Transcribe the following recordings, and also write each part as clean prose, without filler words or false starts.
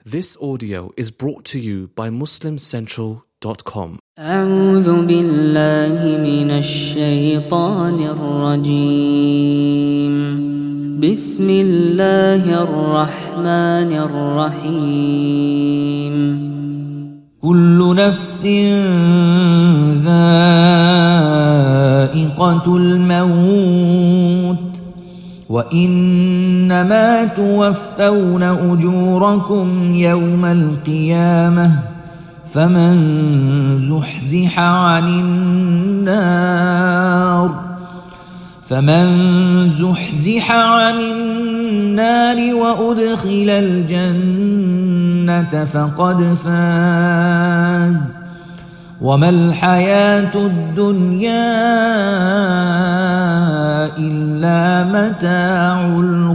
This audio is brought to you by MuslimCentral.com. أعوذ بالله من الشيطان الرجيم. بسم الله الرحمن الرحيم. كل نفس ذائقة الموت وإنما توفون أجوركم يوم القيامة فمن زحزح عن النار وأدخل الجنة فقد فاز وما الحياة الدنيا إلا متاع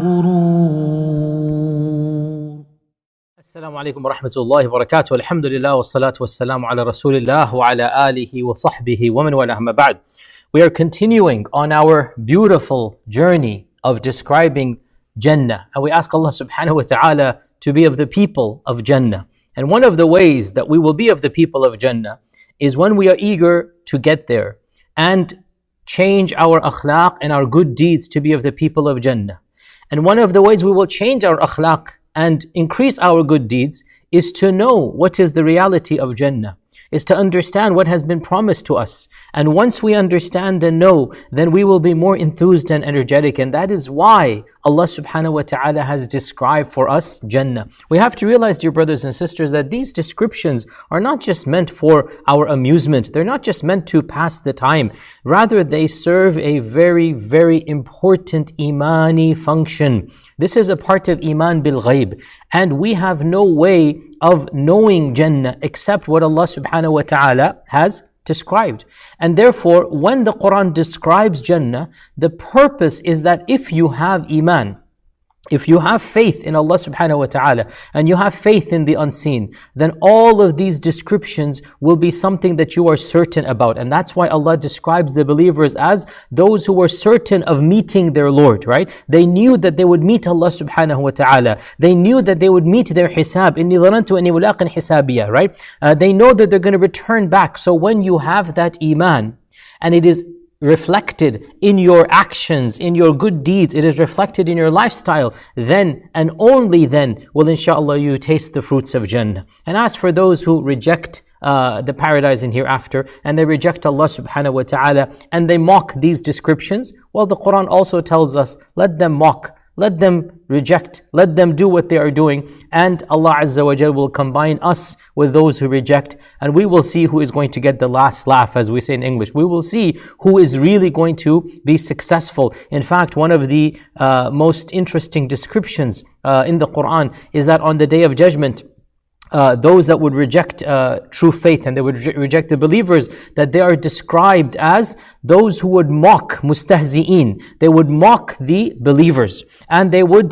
الغرور. السلام عليكم ورحمة الله وبركاته. الحمد لله والصلاة والسلام على رسول الله وعلى آله وصحبه ومن والاه ما بعد. We are continuing on our beautiful journey of describing Jannah, and we ask Allah subhanahu wa ta'ala to be of the people of Jannah. And one of the ways that we will be of the people of Jannah is when we are eager to get there and change our akhlaq and our good deeds to be of the people of Jannah. And one of the ways we will change our akhlaq and increase our good deeds is to know what is the reality of Jannah, is to understand what has been promised to us. And once we understand and know, then we will be more enthused and energetic. And that is why Allah subhanahu wa ta'ala has described for us Jannah. We have to realize, dear brothers and sisters, that these descriptions are not just meant for our amusement. They're not just meant to pass the time. Rather, they serve a very, very important imani function. This is a part of Iman bil Ghaib. And we have no way of knowing Jannah except what Allah subhanahu wa ta'ala has described. And therefore, when the Quran describes Jannah, the purpose is that if you have Iman, if you have faith in Allah subhanahu wa ta'ala and you have faith in the unseen, then all of these descriptions will be something that you are certain about. And that's why Allah describes the believers as those who were certain of meeting their Lord, right? They knew that they would meet Allah subhanahu wa ta'ala. They knew that they would meet their hisab. Inni dhanantu anni mulaqin hisabiya, right? They know that they're going to return back. So when you have that Iman, and it is reflected in your actions, in your good deeds, it is reflected in your lifestyle, then and only then will inshallah you taste the fruits of Jannah. And as for those who reject the paradise in hereafter, and they reject Allah subhanahu wa ta'ala, and they mock these descriptions, well, the Quran also tells us, let them mock, let them reject, let them do what they are doing, and Allah Azza wa Jal will combine us with those who reject, and we will see who is going to get the last laugh, as we say in English. We will see who is really going to be successful. In fact, one of the most interesting descriptions in the Quran is that on the Day of Judgment, those that would reject true faith and they would reject the believers, that they are described as those who would mock mustahzi'een. They would mock the believers and they would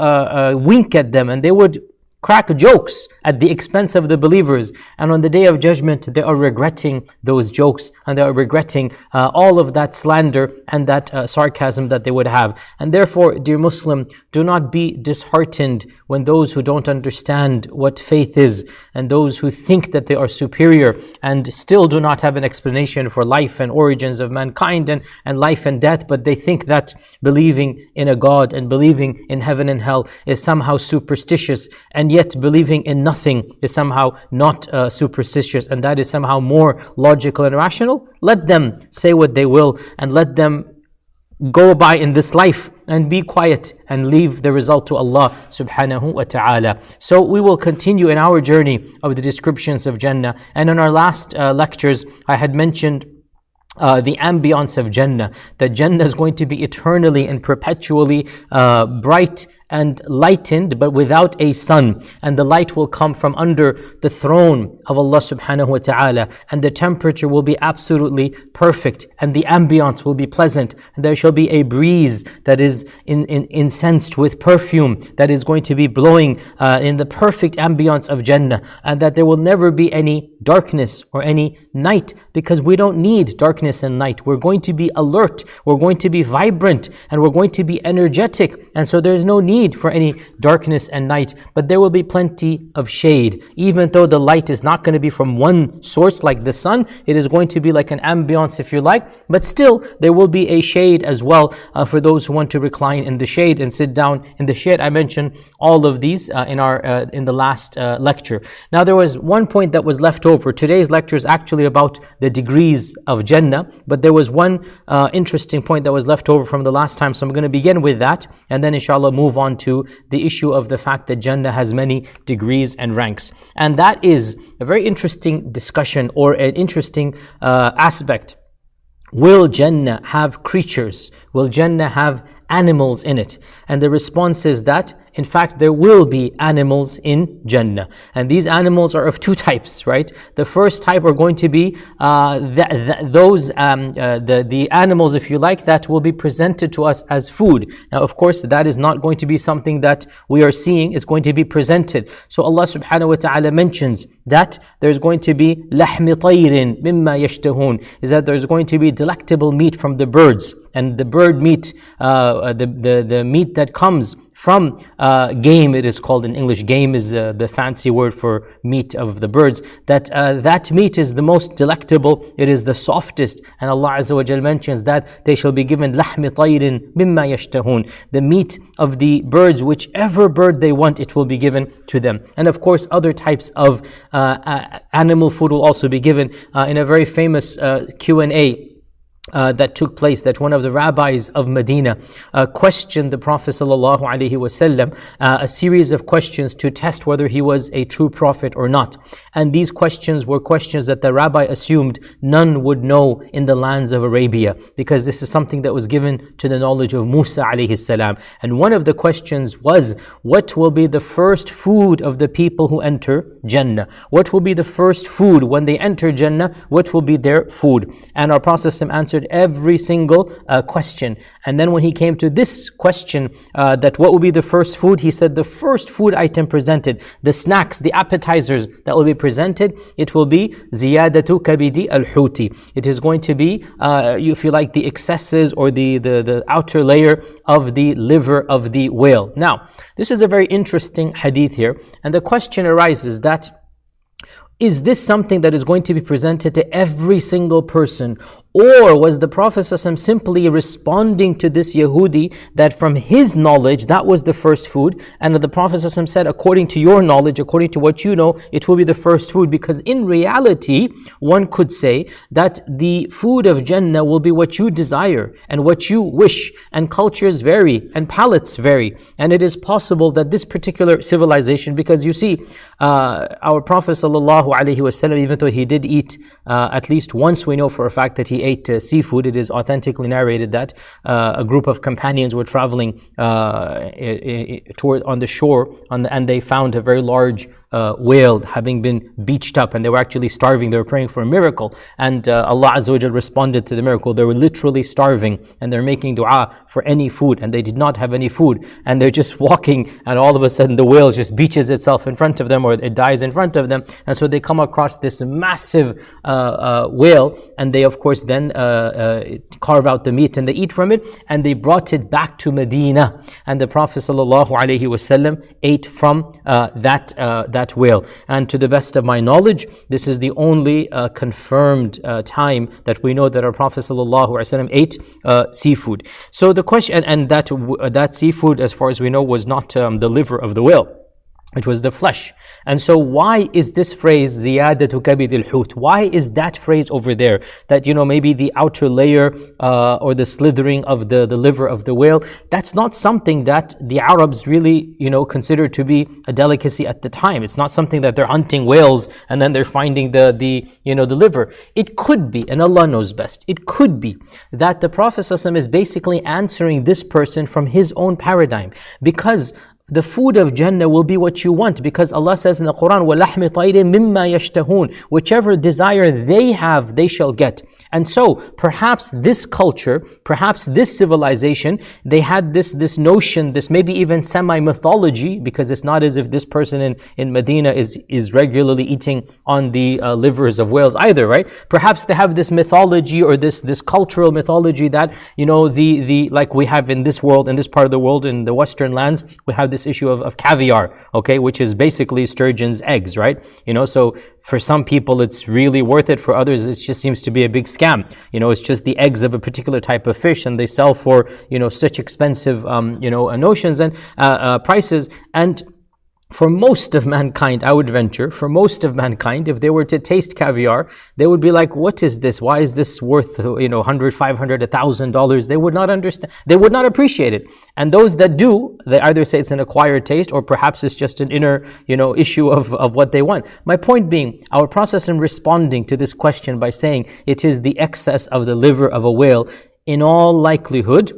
wink at them and they would crack jokes at the expense of the believers. And on the Day of Judgment, they are regretting those jokes and they are regretting all of that slander and that sarcasm that they would have. And therefore, dear Muslim, do not be disheartened when those who don't understand what faith is and those who think that they are superior and still do not have an explanation for life and origins of mankind and life and death, but they think that believing in a God and believing in heaven and hell is somehow superstitious, and yet believing in nothing is somehow not superstitious, and that is somehow more logical and rational. Let them say what they will and let them go by in this life and be quiet and leave the result to Allah subhanahu wa ta'ala. So we will continue in our journey of the descriptions of Jannah. And in our last lectures, I had mentioned the ambience of Jannah, that Jannah is going to be eternally and perpetually bright and lightened, but without a sun. And the light will come from under the throne of Allah subhanahu wa ta'ala. And the temperature will be absolutely perfect. And the ambience will be pleasant. And there shall be a breeze that is incensed with perfume that is going to be blowing in the perfect ambience of Jannah. And that there will never be any darkness or any night, because we don't need darkness and night. We're going to be alert. We're going to be vibrant. And we're going to be energetic. And so there's no need need for any darkness and night, but there will be plenty of shade. Even though the light is not going to be from one source like the sun, it is going to be like an ambience if you like, but still there will be a shade as well for those who want to recline in the shade and sit down in the shade. I mentioned all of these in the last lecture. Now there was one point that was left over. Today's lecture is actually about the degrees of Jannah, but there was one interesting point that was left over from the last time, so I'm going to begin with that and then inshallah move on to the issue of the fact that Jannah has many degrees and ranks. And that is a very interesting discussion or an interesting aspect. Will Jannah have creatures? Will Jannah have animals in it? And the response is that in fact there will be animals in Jannah, and these animals are of two types, right? The first type are going to be the animals, if you like, that will be presented to us as food. Now of course that is not going to be something that we are seeing, it's going to be presented. So Allah subhanahu wa ta'ala mentions that there's going to be لحم طير مما يشتهون, is that there's going to be delectable meat from the birds, and the bird meat, the meat that comes from game, it is called in English. Game is the fancy word for meat of the birds. That meat is the most delectable, it is the softest, and Allah Azza wa Jal mentions that they shall be given لحم طير مما يشتهون, the meat of the birds, whichever bird they want, it will be given to them. And of course other types of animal food will also be given. In a very famous Q&A that took place, that one of the rabbis of Medina questioned the Prophet ﷺ a series of questions to test whether he was a true prophet or not. And these questions were questions that the rabbi assumed none would know in the lands of Arabia, because this is something that was given to the knowledge of Musa alayhi salam. And one of the questions was, what will be the first food of the people who enter Jannah? What will be the first food when they enter Jannah? What will be their food? And our Prophet answered every single question. And then when he came to this question, that what will be the first food, he said the first food item presented, the snacks, the appetizers that will be presented, it will be ziyadatu kabidi al-huti. It is going to be, if you like, the excesses or the outer layer of the liver of the whale. Now, this is a very interesting hadith here, and the question arises that, is this something that is going to be presented to every single person? Or was the Prophet ﷺ simply responding to this Yahudi that from his knowledge, that was the first food, and the Prophet ﷺ said, according to your knowledge, according to what you know, it will be the first food? Because in reality, one could say that the food of Jannah will be what you desire and what you wish, and cultures vary and palates vary. And it is possible that this particular civilization, because you see, our Prophet ﷺ, even though he did eat, at least once we know for a fact that he ate seafood. It is authentically narrated that a group of companions were traveling on the shore, and they found a very large whale having been beached up, and they were actually starving. They were praying for a miracle, and Allah Azza wa Jal responded to the miracle. They were literally starving, and they're making dua for any food, and they did not have any food, and they're just walking, and all of a sudden the whale just beaches itself in front of them, or it dies in front of them. And so they come across this massive whale, and they of course then carve out the meat and they eat from it, and they brought it back to Medina, and the Prophet ﷺ ate from that whale. And to the best of my knowledge, this is the only confirmed time that we know that our Prophet ﷺ ate seafood. So the question, and that seafood, as far as we know, was not the liver of the whale. It was the flesh. And so why is this phrase, ziyadatu kabid al-hut? Why is that phrase over there? That, maybe the outer layer or the slithering of the liver of the whale, that's not something that the Arabs really, considered to be a delicacy at the time. It's not something that they're hunting whales and then they're finding the liver. It could be, and Allah knows best, it could be that the Prophet ﷺ is basically answering this person from his own paradigm. Because the food of Jannah will be what you want, because Allah says in the Quran, وَلَحْمِ طَيْرٍ مِمَّا يَشْتَهُونَ, whichever desire they have, they shall get. And so, perhaps this culture, perhaps this civilization, they had this notion, this maybe even semi-mythology, because it's not as if this person in Medina is regularly eating on the livers of whales either, right? Perhaps they have this mythology or this cultural mythology that, the like we have in this world, in this part of the world, in the Western lands, we have this issue of caviar, okay, which is basically sturgeon's eggs, right? So for some people it's really worth it, for others it just seems to be a big scam. It's just the eggs of a particular type of fish, and they sell for, such expensive, notions and prices. And for most of mankind, I would venture, for most of mankind, if they were to taste caviar, they would be like, what is this? Why is this worth, $100, $500, $1,000? They would not understand. They would not appreciate it. And those that do, they either say it's an acquired taste, or perhaps it's just an inner, issue of what they want. My point being, our process in responding to this question by saying it is the excess of the liver of a whale, in all likelihood,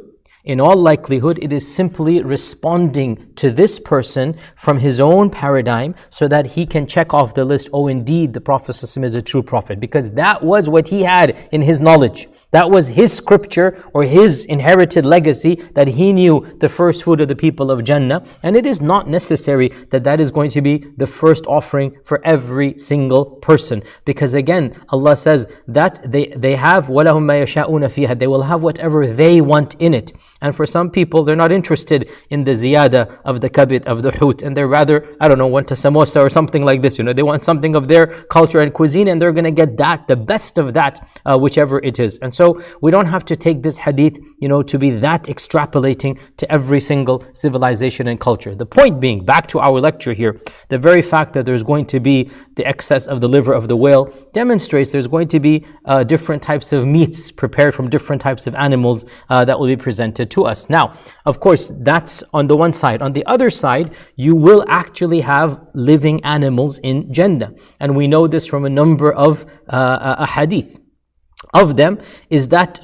it is simply responding to this person from his own paradigm, so that he can check off the list, oh, indeed, the Prophet ﷺ is a true prophet, because that was what he had in his knowledge. That was his scripture, or his inherited legacy, that he knew the first food of the people of Jannah. And it is not necessary that is going to be the first offering for every single person, because again, Allah says that they have وَلَهُمْ مَا يَشَاءُونَ فِيهَا, they will have whatever they want in it. And for some people, they're not interested in the ziyada of the kabid, of the hut, and they're rather, want a samosa or something like this. They want something of their culture and cuisine, and they're going to get that, the best of that, whichever it is. And so we don't have to take this hadith, to be that extrapolating to every single civilization and culture. The point being, back to our lecture here, the very fact that there's going to be the excess of the liver of the whale demonstrates there's going to be different types of meats prepared from different types of animals that will be presented to us. Now, of course, that's on the one side. On the other side, you will actually have living animals in Jannah. And we know this from a number of hadith. Of them is that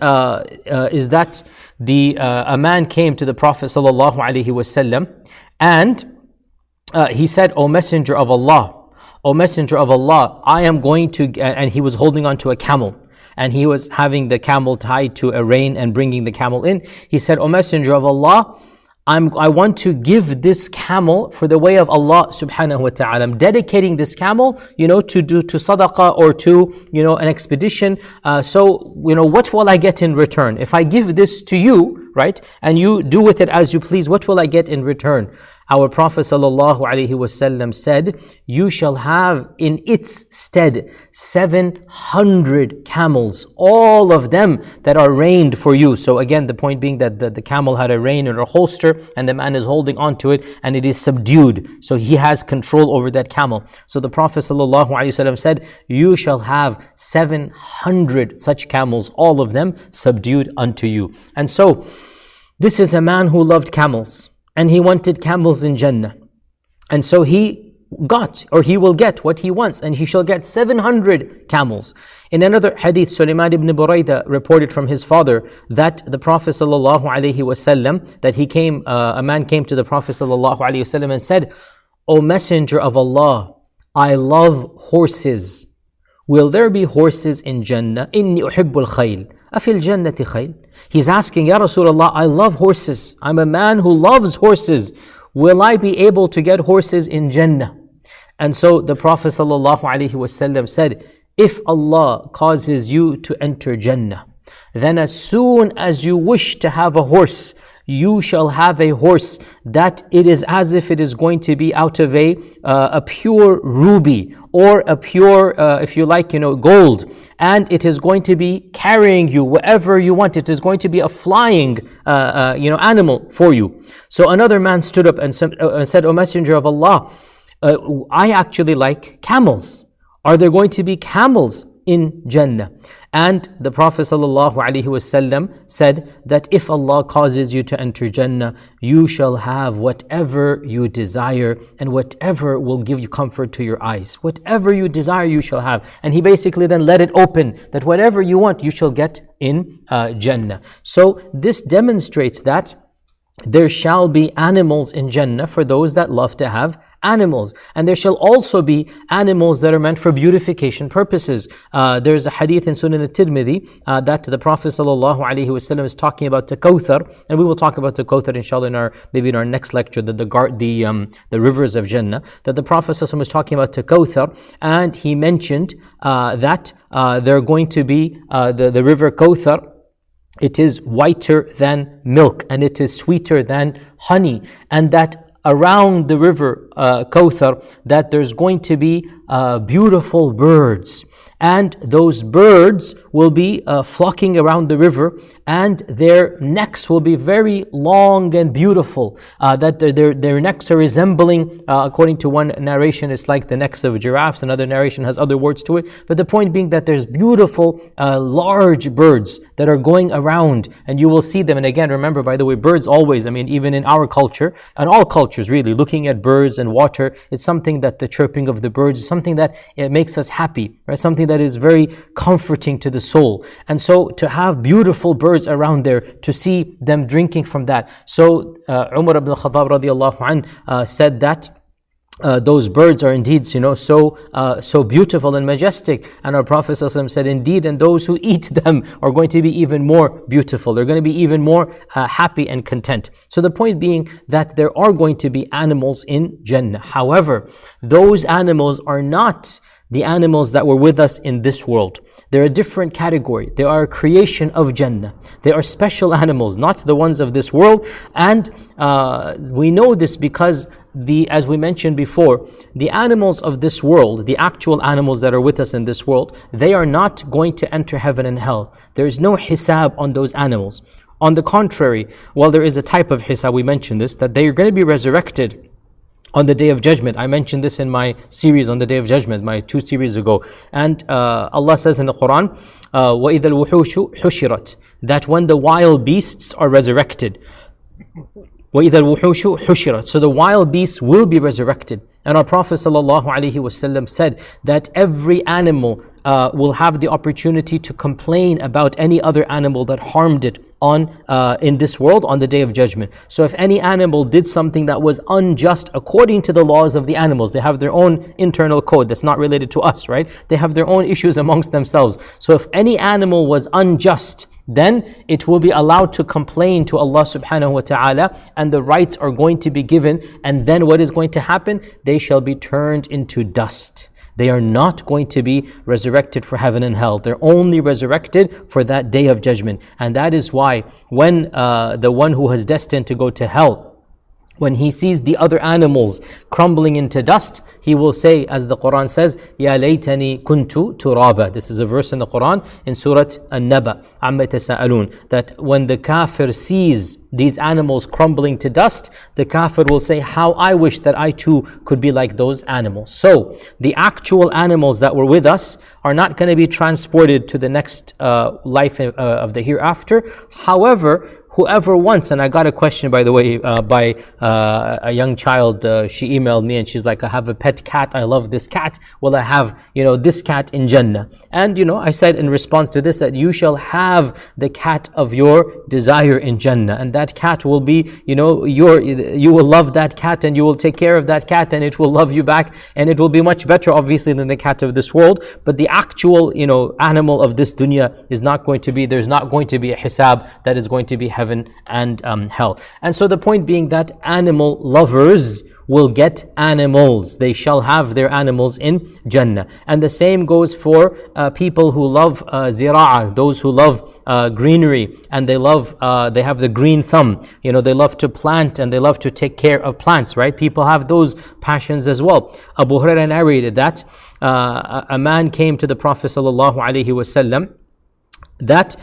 a man came to the Prophet sallallahu alaihi wasallam, and he said, "O Messenger of Allah, I am going to," and he was holding on to a camel, and he was having the camel tied to a rein and bringing the camel in. He said, "O Messenger of Allah, I want to give this camel for the way of Allah subhanahu wa ta'ala. I'm dedicating this camel, to sadaqah or to, an expedition. So, what will I get in return? If I give this to you, right, and you do with it as you please, what will I get in return?" Our Prophet ﷺ said, "You shall have in its stead 700 camels, all of them that are reined for you." So again, the point being that the camel had a rein or a holster, and the man is holding onto it, and it is subdued. So he has control over that camel. So the Prophet ﷺ said, "You shall have 700 such camels, all of them subdued unto you." And so, this is a man who loved camels, and he wanted camels in Jannah. And so he will get what he wants, and he shall get 700 camels. In another hadith, Sulaiman ibn Burayda reported from his father that the Prophet ﷺ, that a man came to the Prophet ﷺ and said, "O Messenger of Allah, I love horses. Will there be horses in Jannah? Inni uhibbul khayl. Afil jannati khayl?" He's asking, "Ya Rasulullah, I love horses. I'm a man who loves horses. Will I be able to get horses in Jannah?" And so the Prophet ﷺ said, "If Allah causes you to enter Jannah, then as soon as you wish to have a horse, you shall have a horse that it is as if it is going to be out of a pure ruby, or a pure, if you like, gold. And it is going to be carrying you wherever you want. It is going to be a flying, animal for you." So another man stood up and said, "O Messenger of Allah, I actually like camels. Are there going to be camels in Jannah?" And the Prophet ﷺ said that if Allah causes you to enter Jannah, you shall have whatever you desire, and whatever will give you comfort to your eyes. Whatever you desire, you shall have. And he basically then let it open, that whatever you want, you shall get in Jannah. So this demonstrates that there shall be animals in Jannah for those that love to have animals. And there shall also be animals that are meant for beautification purposes. There's a hadith in Sunan al-Tirmidhi that the Prophet ﷺ is talking about the Kawthar, and we will talk about the Kawthar inshallah maybe in our next lecture, the rivers of Jannah, that the Prophet ﷺ was talking about the Kawthar, and he mentioned that there are going to be the river Kawthar. It is whiter than milk and it is sweeter than honey, and that around the river Kawthar, that there's going to be beautiful birds, and those birds will be flocking around the river, and their necks will be very long and beautiful, that their necks are resembling, according to one narration, it's like the necks of giraffes, another narration has other words to it, but the point being that there's beautiful large birds that are going around, and you will see them. And again, remember, by the way, birds always, even in our culture, and all cultures really, looking at birds and water, it's something that the chirping of the birds is something that it makes us happy, right? Something that is very comforting to the soul. And so to have beautiful birds around there, to see them drinking from that. So Umar ibn al-Khattab radiallahu anh said that those birds are indeed, so beautiful and majestic. And our Prophet ﷺ said, indeed, and those who eat them are going to be even more beautiful. They're going to be even more happy and content. So the point being that there are going to be animals in Jannah. However, those animals are not the animals that were with us in this world. They're a different category. They are a creation of Jannah. They are special animals, not the ones of this world. And we know this because as we mentioned before, the animals of this world, the actual animals that are with us in this world, they are not going to enter heaven and hell. There is no hisab on those animals. On the contrary, while there is a type of hisab, we mentioned this, that they are going to be resurrected on the Day of Judgment. I mentioned this in my series on the Day of Judgment, my 2 series ago. And Allah says in the Quran, وَإِذَا الْوُحُوشُ حُشِرَتْ, that when the wild beasts are resurrected. وَإِذَا الْوُحُوشُ حُشِرَتْ, so the wild beasts will be resurrected. And our Prophet ﷺ said that every animal will have the opportunity to complain about any other animal that harmed it in this world on the Day of Judgment. So if any animal did something that was unjust according to the laws of the animals, they have their own internal code that's not related to us, right? They have their own issues amongst themselves. So if any animal was unjust, then it will be allowed to complain to Allah subhanahu wa ta'ala, and the rights are going to be given. And then what is going to happen? They shall be turned into dust. They are not going to be resurrected for heaven and hell. They're only resurrected for that Day of Judgment. And that is why when the one who is destined to go to hell, when he sees the other animals crumbling into dust, he will say, as the Quran says, Ya laytani kuntu turaba. This is a verse in the Quran in Surah An-Naba, Amma Tasa'alun, that when the kafir sees these animals crumbling to dust, the kafir will say, how I wish that I too could be like those animals. So the actual animals that were with us are not going to be transported to the next life of the hereafter. However, whoever wants, and I got a question, by the way, by a young child. She emailed me and she's like, I have a pet cat. I love this cat. Will I have, this cat in Jannah? And, I said in response to this that you shall have the cat of your desire in Jannah. And that cat will be, you will love that cat and you will take care of that cat and it will love you back. And it will be much better, obviously, than the cat of this world. But the actual, animal of this dunya is not going to be, there's not going to be a hisab that is going to be heaven and hell. And so the point being that animal lovers will get animals. They shall have their animals in Jannah. And the same goes for people who love zira'ah, those who love greenery, and they have the green thumb. They love to plant and they love to take care of plants, right? People have those passions as well. Abu Hurairah narrated that a man came to the Prophet ﷺ, that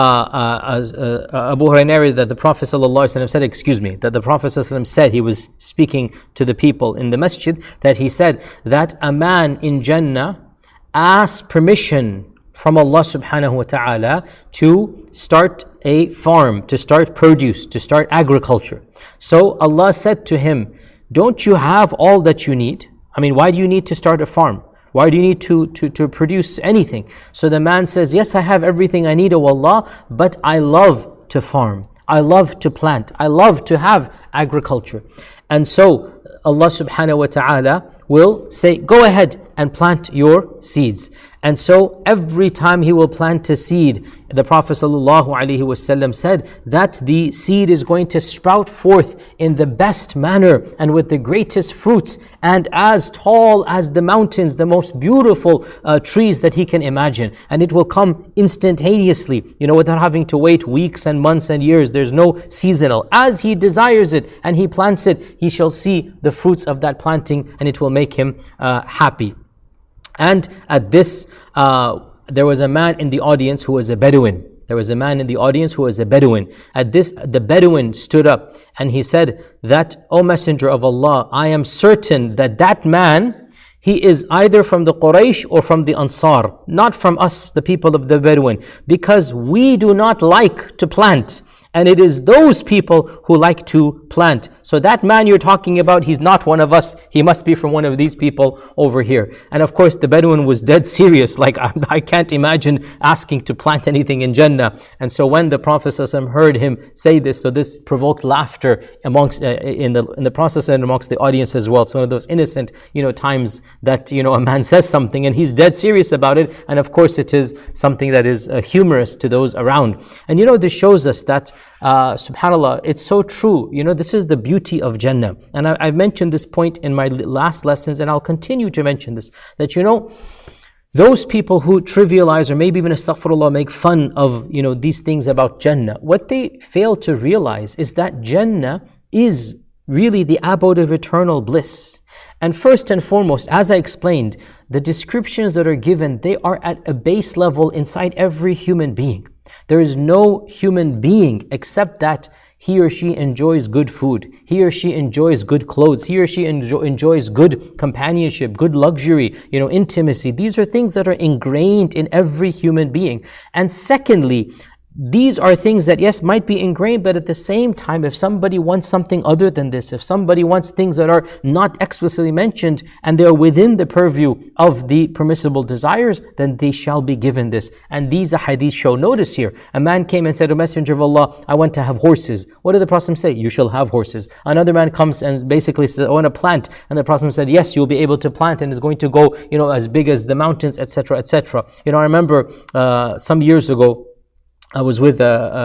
Abu Hurairah narrated that the Prophet ﷺ said, that the Prophet ﷺ said, he was speaking to the people in the masjid, that he said that a man in Jannah asked permission from Allah subhanahu wa ta'ala to start a farm, to start produce, to start agriculture. So Allah said to him, don't you have all that you need? Why do you need to start a farm? Why do you need to produce anything? So the man says, yes, I have everything I need, O Allah, but I love to farm. I love to plant. I love to have agriculture. And so Allah subhanahu wa ta'ala will say, go ahead and plant your seeds. And so every time he will plant a seed, the Prophet ﷺ said that the seed is going to sprout forth in the best manner and with the greatest fruits and as tall as the mountains, the most beautiful trees that he can imagine. And it will come instantaneously, without having to wait weeks and months and years. There's no seasonal. As he desires it and he plants it, he shall see the fruits of that planting and it will make him happy. And at this, there was a man in the audience who was a Bedouin. There was a man in the audience who was a Bedouin. At this, the Bedouin stood up and he said that, O Messenger of Allah, I am certain that that man, he is either from the Quraysh or from the Ansar, not from us, the people of the Bedouin, because we do not like to plant. And it is those people who like to plant. So that man you're talking about, he's not one of us. He must be from one of these people over here. And of course, the Bedouin was dead serious. Like, I can't imagine asking to plant anything in Jannah. And so when the Prophet ﷺ heard him say this, so this provoked laughter amongst in the process and amongst the audience as well. It's one of those innocent, times that, a man says something and he's dead serious about it. And of course, it is something that is humorous to those around. And this shows us that subhanAllah, it's so true. This is the beauty of Jannah. And I've mentioned this point in my last lessons, and I'll continue to mention this, that those people who trivialize or maybe even astaghfirullah, make fun of, these things about Jannah, what they fail to realize is that Jannah is really the abode of eternal bliss. And first and foremost, as I explained, the descriptions that are given, they are at a base level inside every human being. There is no human being except that he or she enjoys good food. He or she enjoys good clothes. He or she enjoys good companionship, good luxury, intimacy. These are things that are ingrained in every human being. And secondly, these are things that, yes, might be ingrained, but at the same time, if somebody wants something other than this, if somebody wants things that are not explicitly mentioned and they are within the purview of the permissible desires, then they shall be given this. And these hadiths show. Notice here, a man came and said, O Messenger of Allah, I want to have horses. What did the Prophet say? You shall have horses. Another man comes and basically says, I want to plant. And the Prophet said, yes, you'll be able to plant and it's going to go, as big as the mountains, etc., etc. I remember some years ago, I was with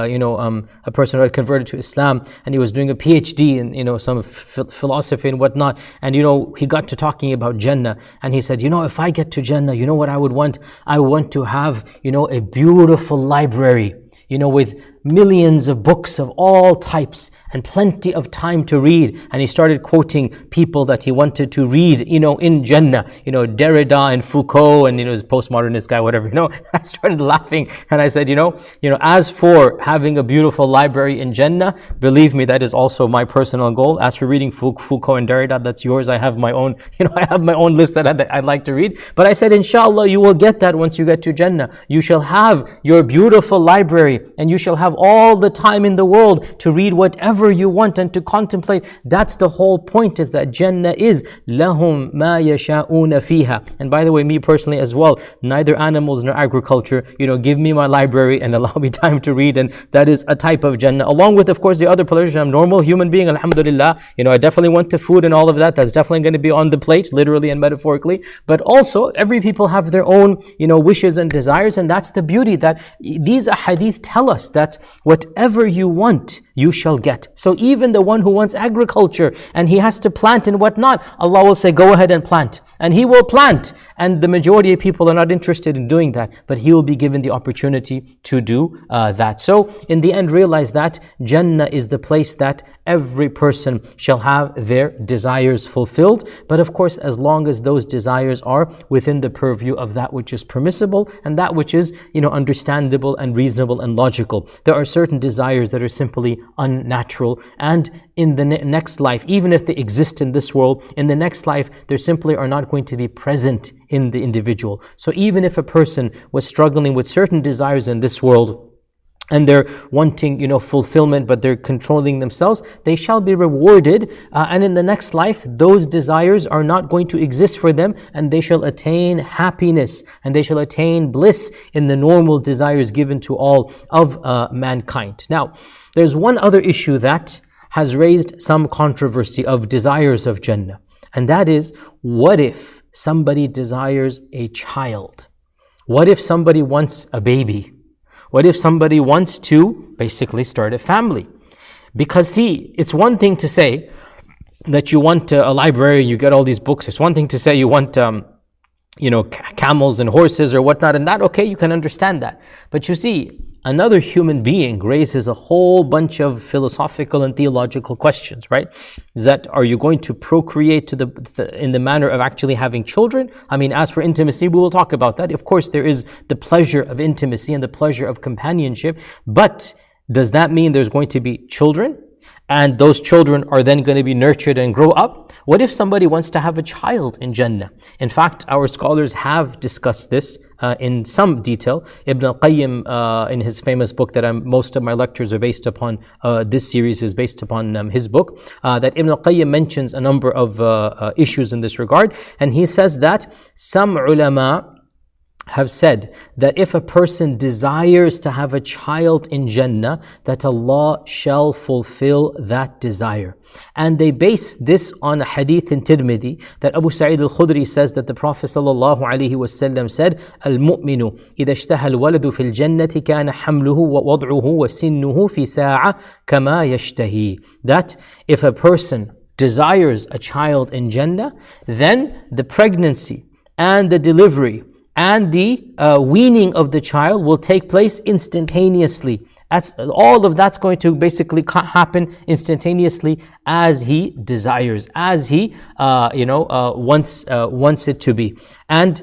a person who had converted to Islam, and he was doing a PhD in some philosophy and whatnot. And he got to talking about Jannah, and he said, if I get to Jannah, what I would want? I want to have a beautiful library, with millions of books of all types and plenty of time to read. And he started quoting people that he wanted to read, in Jannah, Derrida and Foucault and, his postmodernist guy, whatever, I started laughing and I said, as for having a beautiful library in Jannah, believe me, that is also my personal goal. As for reading Foucault and Derrida, that's yours. I have my own, I have my own list that I'd like to read. But I said, inshallah, you will get that once you get to Jannah. You shall have your beautiful library and you shall have all the time in the world to read whatever you want and to contemplate. That's the whole point, is that Jannah is lahum ma yasha'una fiha. And by the way, me personally as well, neither animals nor agriculture, give me my library and allow me time to read, and that is a type of Jannah. Along with, of course, the other pillars. I'm a normal human being, alhamdulillah. I definitely want the food and all of that. That's definitely going to be on the plate, literally and metaphorically. But also, every people have their own, wishes and desires, and that's the beauty, that these ahadith tell us that whatever you want, you shall get. So even the one who wants agriculture and he has to plant and whatnot, Allah will say, go ahead and plant. And he will plant. And the majority of people are not interested in doing that, but he will be given the opportunity to do that. So in the end, realize that Jannah is the place that every person shall have their desires fulfilled. But of course, as long as those desires are within the purview of that which is permissible and that which is, understandable and reasonable and logical. There are certain desires that are simply unnatural, and in the next life, even if they exist in this world, in the next life, they simply are not going to be present in the individual. So even if a person was struggling with certain desires in this world, and they're wanting, fulfillment, but they're controlling themselves, they shall be rewarded. And in the next life, those desires are not going to exist for them, and they shall attain happiness, and they shall attain bliss in the normal desires given to all of mankind. Now, there's one other issue that has raised some controversy of desires of Jannah. And that is, what if somebody desires a child? What if somebody wants a baby? What if somebody wants to basically start a family? Because see, it's one thing to say that you want a library, you get all these books. It's one thing to say you want, camels and horses or whatnot, and that, okay, you can understand that. But you see, another human being raises a whole bunch of philosophical and theological questions, right? Is that, are you going to procreate in the manner of actually having children? I mean, as for intimacy, we will talk about that. Of course, there is the pleasure of intimacy and the pleasure of companionship, but does that mean there's going to be children? And those children are then going to be nurtured and grow up? What if somebody wants to have a child in Jannah? In fact, our scholars have discussed this in some detail. Ibn al-Qayyim, in his famous book that most of my lectures are based upon, this series is based upon his book, that Ibn al-Qayyim mentions a number of issues in this regard. And he says that some ulama have said that if a person desires to have a child in Jannah, that Allah shall fulfill that desire. And they base this on a hadith in Tirmidhi that Abu Sa'id al-Khudri says that the Prophet ﷺ said, "Al-mu'minu idha ishtaha al-waladu fil jannati kana hamluhu wa wad'uhu wa sinnuhu fi sa'a kama yashtahi." That if a person desires a child in Jannah, then the pregnancy and the delivery and the weaning of the child will take place instantaneously. All of that's going to basically happen instantaneously as he desires, as he wants it to be. And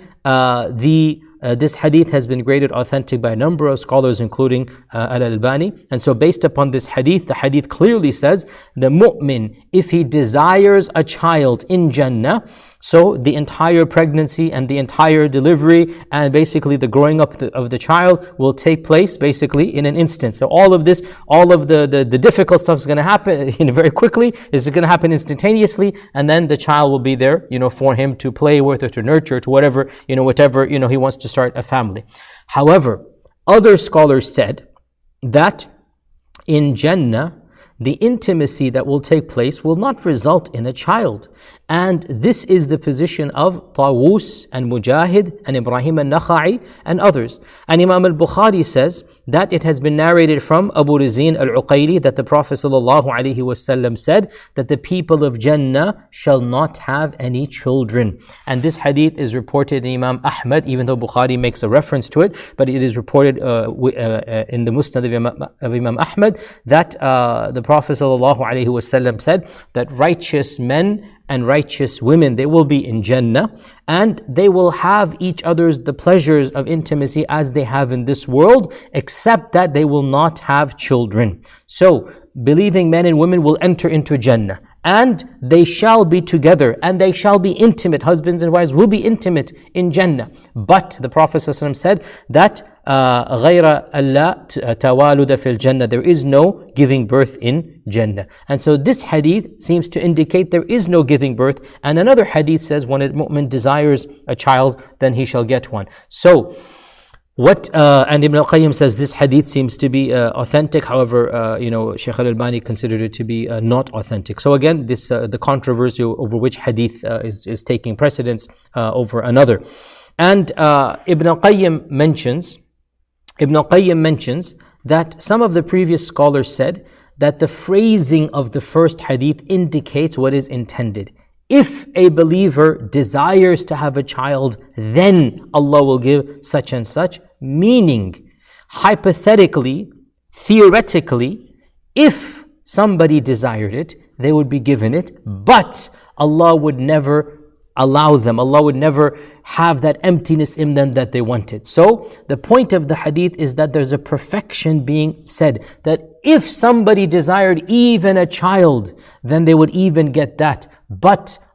this hadith has been graded authentic by a number of scholars, including Al-Albani. And so based upon this hadith, the hadith clearly says the mu'min, if he desires a child in Jannah, so the entire pregnancy and the entire delivery and basically the growing up of the child will take place basically in an instant. So all of this, all of the difficult stuff is going to happen very quickly. It's going to happen instantaneously, and then the child will be there, for him to play with or to nurture, to whatever he wants to start a family. However, other scholars said that in Jannah, the intimacy that will take place will not result in a child. And this is the position of Tawus and Mujahid and Ibrahim al-Nakha'i and others. And Imam al-Bukhari says that it has been narrated from Abu Rizin al-Uqayli that the Prophet ﷺ said that the people of Jannah shall not have any children. And this hadith is reported in Imam Ahmad, even though Bukhari makes a reference to it, but it is reported in the Musnad of Imam Ahmad that the Prophet ﷺ said that righteous men and righteous women, they will be in Jannah, and they will have each other's the pleasures of intimacy as they have in this world, except that they will not have children. So, believing men and women will enter into Jannah, and they shall be together, and they shall be intimate. Husbands and wives will be intimate in Jannah. But the Prophet ﷺ said that غَيْرَ أَلَّا تَوَالُدَ فِي الْجَنَّةِ, there is no giving birth in Jannah. And so this hadith seems to indicate there is no giving birth. And another hadith says when a mu'min desires a child, then he shall get one. So, and Ibn al-Qayyim says this hadith seems to be authentic. However, Shaykh al-Albani considered it to be not authentic. So again, this the controversy over which hadith is taking precedence over another. And Ibn al-Qayyim mentions that some of the previous scholars said that the phrasing of the first hadith indicates what is intended. If a believer desires to have a child, then Allah will give such and such. Meaning, hypothetically, theoretically, if somebody desired it, they would be given it, but Allah would never allow them. Allah would never have that emptiness in them that they wanted. So, the point of the hadith is that there's a perfection being said, that if somebody desired even a child, then they would even get that. But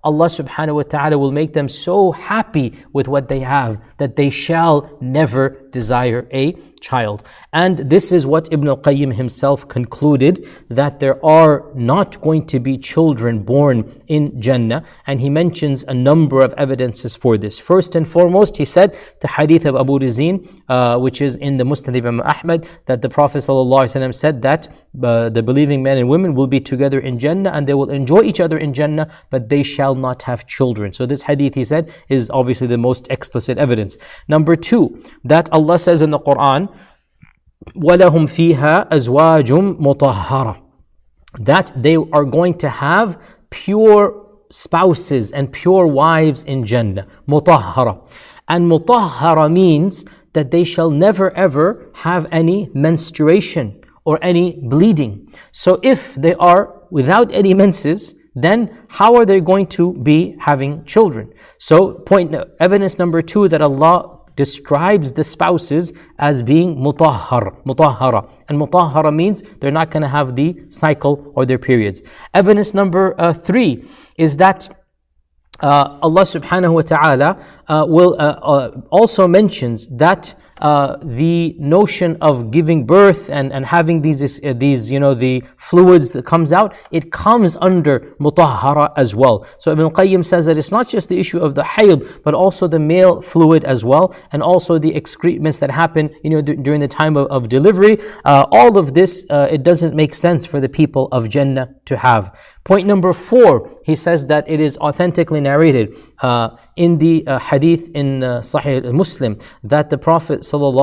Allah subhanahu wa ta'ala will make them so happy with what they have that they shall never desire a child. And this is what Ibn al-Qayyim himself concluded, that there are not going to be children born in Jannah, and he mentions a number of evidences for this. First and foremost, he said the hadith of Abu Rizin, which is in the Musnad of Imam Ahmad, that the Prophet ﷺ said that the believing men and women will be together in Jannah and they will enjoy each other in Jannah, but they shall not have children. So this hadith, he said, is obviously the most explicit evidence. Number two, that Allah says in the Quran, وَلَهُمْ فِيهَا أَزْوَاجٌ مُطَهَّرَةٌ, that they are going to have pure spouses and pure wives in Jannah. Mutahhara. And mutahhara means that they shall never ever have any menstruation or any bleeding. So if they are without any menses, then how are they going to be having children? So evidence number two, that Allah describes the spouses as being mutahhara. And mutahhara means they're not going to have the cycle or their periods. Evidence number three is that Allah subhanahu wa ta'ala will also mentions that the notion of giving birth and having these the fluids that comes out, it comes under mutahhara as well. So Ibn al-Qayyim says that it's not just the issue of the hayd, but also the male fluid as well, and also the excrements that happen during the time of delivery. All of this, it doesn't make sense for the people of Jannah to have. Point number four, he says that it is authentically narrated in the hadith in Sahih Muslim that the Prophet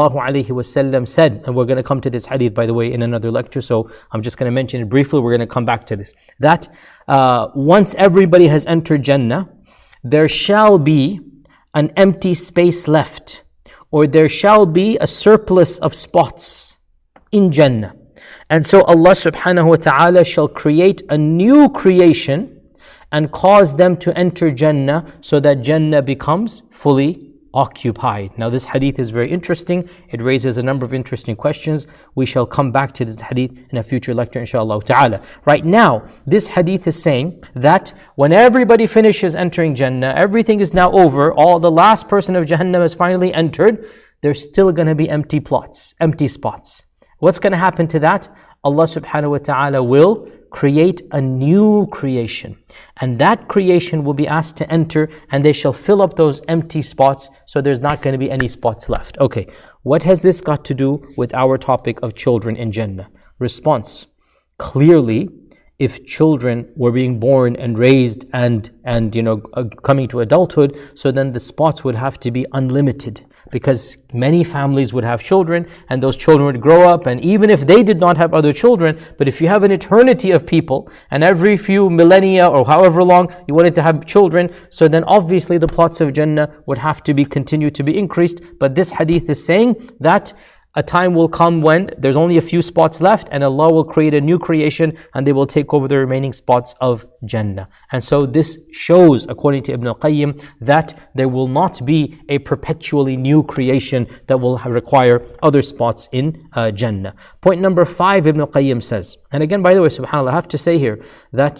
ﷺ said, and we're going to come to this hadith, by the way, in another lecture, so I'm just going to mention it briefly, we're going to come back to this, that once everybody has entered Jannah, there shall be an empty space left, or there shall be a surplus of spots in Jannah. And so Allah subhanahu wa ta'ala shall create a new creation and cause them to enter Jannah, so that Jannah becomes fully occupied. Now this hadith is very interesting. It raises a number of interesting questions. We shall come back to this hadith in a future lecture, inshallah ta'ala. Right now, this hadith is saying that when everybody finishes entering Jannah, everything is now over, the last person of Jahannam has finally entered, there's still going to be empty spots. What's going to happen to that? Allah subhanahu wa ta'ala will create a new creation. And that creation will be asked to enter, and they shall fill up those empty spots, so there's not going to be any spots left. Okay, what has this got to do with our topic of children in Jannah? Response: clearly, if children were being born and raised and coming to adulthood, so then the spots would have to be unlimited, because many families would have children and those children would grow up, and even if they did not have other children, but if you have an eternity of people and every few millennia or however long you wanted to have children, so then obviously the plots of Jannah would have to be continued to be increased. But this hadith is saying that a time will come when there's only a few spots left, and Allah will create a new creation and they will take over the remaining spots of Jannah. And so this shows, according to Ibn al-Qayyim, that there will not be a perpetually new creation that will require other spots in Jannah. Point number 5, Ibn al-Qayyim says, and again, by the way, subhanAllah, I have to say here that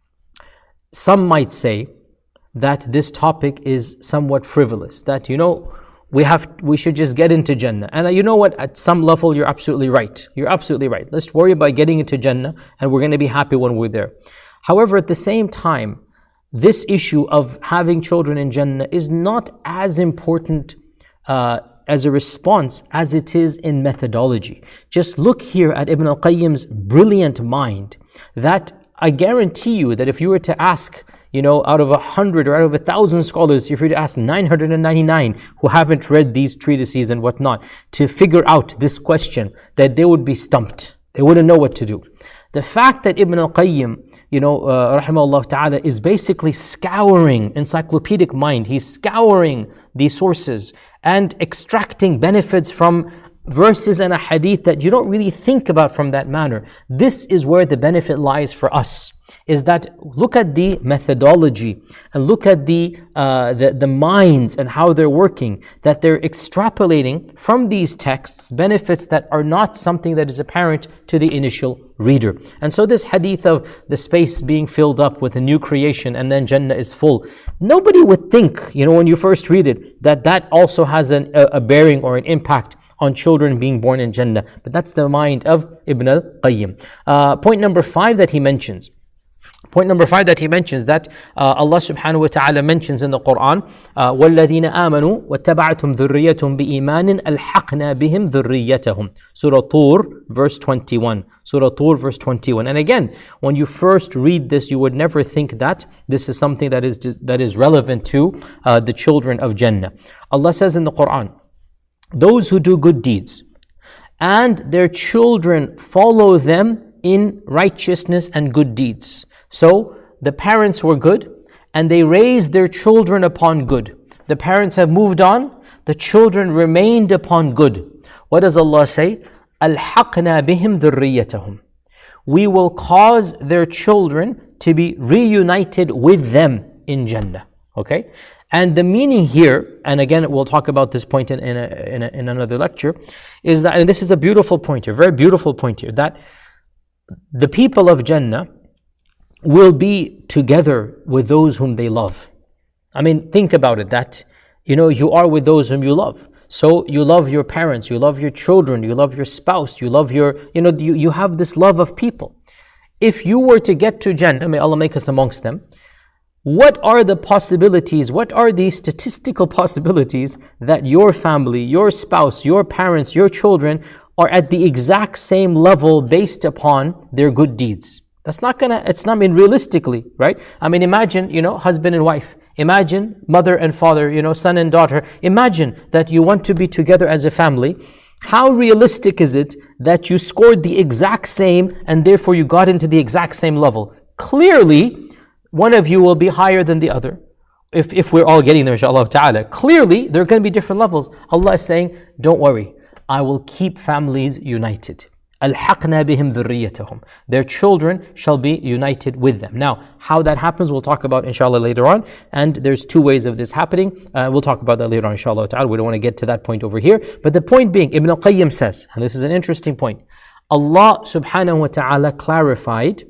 some might say that this topic is somewhat frivolous, that we should just get into Jannah. And you know what? At some level, you're absolutely right. You're absolutely right. Let's worry about getting into Jannah, and we're going to be happy when we're there. However, at the same time, this issue of having children in Jannah is not as important as a response as it is in methodology. Just look here at Ibn al-Qayyim's brilliant mind, that I guarantee you that if you were to ask out of 100 or out of 1,000 scholars, if you were to ask 999 who haven't read these treatises and whatnot to figure out this question, that they would be stumped. They wouldn't know what to do. The fact that Ibn al-Qayyim, rahimahullah ta'ala, is basically scouring encyclopedic mind. He's scouring these sources and extracting benefits from verses and a hadith that you don't really think about from that manner. This is where the benefit lies for us, is that look at the methodology and look at the minds and how they're working, that they're extrapolating from these texts benefits that are not something that is apparent to the initial reader. And so this hadith of the space being filled up with a new creation and then Jannah is full, nobody would think, when you first read it, that also has a bearing or an impact on children being born in Jannah. But that's the mind of Ibn al-Qayyim. Point number 5 that he mentions. That Allah subhanahu wa ta'ala mentions in the Quran, وَالَّذِينَ آمَنُوا وَاتَّبَعْتُمْ ذُرِّيَّتُمْ بِإِيمَانٍ أَلْحَقْنَا بِهِمْ ذُرِّيَّتَهُم. Surah Tur, verse 21. Surah Tur, verse 21. And again, when you first read this, you would never think that this is something that is relevant to the children of Jannah. Allah says in the Quran, those who do good deeds and their children follow them in righteousness and good deeds. So the parents were good and they raised their children upon good. The parents have moved on, the children remained upon good. What does Allah say? أَلْحَقْنَا بِهِمْ ذُرِّيَّتَهُم. We will cause their children to be reunited with them in Jannah. Okay? And the meaning here, and again we'll talk about this point in another lecture, is that, and this is a beautiful point here, very beautiful point here, that the people of Jannah will be together with those whom they love. I mean, think about it, that, you are with those whom you love. So you love your parents, you love your children, you love your spouse, you love you have this love of people. If you were to get to Jannah, may Allah make us amongst them, what are the possibilities, what are the statistical possibilities that your family, your spouse, your parents, your children are at the exact same level based upon their good deeds? Realistically, right? I mean, imagine, husband and wife. Imagine mother and father, son and daughter. Imagine that you want to be together as a family. How realistic is it that you scored the exact same and therefore you got into the exact same level? Clearly, one of you will be higher than the other. If we're all getting there, inshaAllah ta'ala. Clearly, there are going to be different levels. Allah is saying, don't worry, I will keep families united. أَلْحَقْنَا بِهِمْ ذُرِّيَّتَهُم. Their children shall be united with them. Now, how that happens, we'll talk about inshallah later on. And there's 2 ways of this happening. We'll talk about that later on, inshallah ta'ala. We don't want to get to that point over here. But the point being, Ibn al-Qayyim says, and this is an interesting point, Allah subhanahu wa ta'ala clarified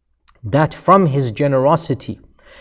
that from His generosity,